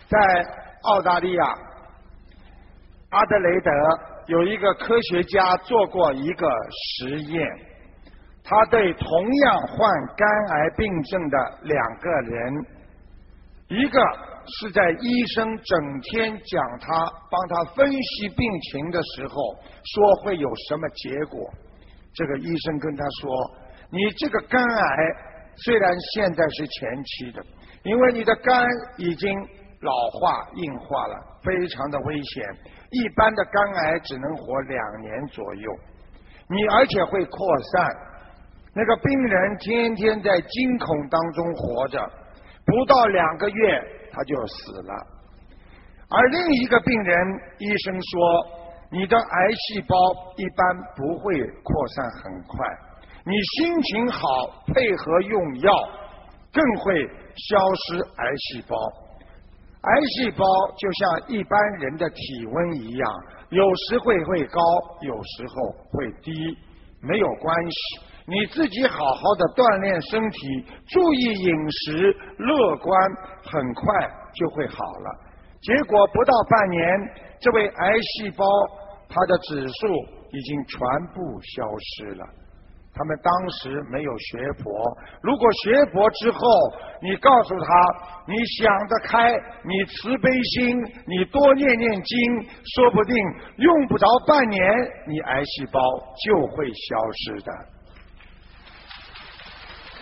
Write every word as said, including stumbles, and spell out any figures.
在澳大利亚阿德雷德有一个科学家做过一个实验，他对同样患肝癌病症的两个人，一个是在医生整天讲他帮他分析病情的时候说会有什么结果，这个医生跟他说，你这个肝癌虽然现在是前期的，因为你的肝已经老化硬化了，非常的危险，一般的肝癌只能活两年左右，你而且会扩散，那个病人天天在惊恐当中活着，不到两个月他就死了。而另一个病人，医生说你的癌细胞一般不会扩散很快，你心情好配合用药更会消失癌细胞。癌细胞就像一般人的体温一样，有时会会高，有时候会低，没有关系，你自己好好的锻炼身体，注意饮食，乐观，很快就会好了。结果不到半年，这位癌细胞它的指数已经全部消失了。他们当时没有学佛，如果学佛之后你告诉他你想得开，你慈悲心，你多念念经，说不定用不着半年你癌细胞就会消失的。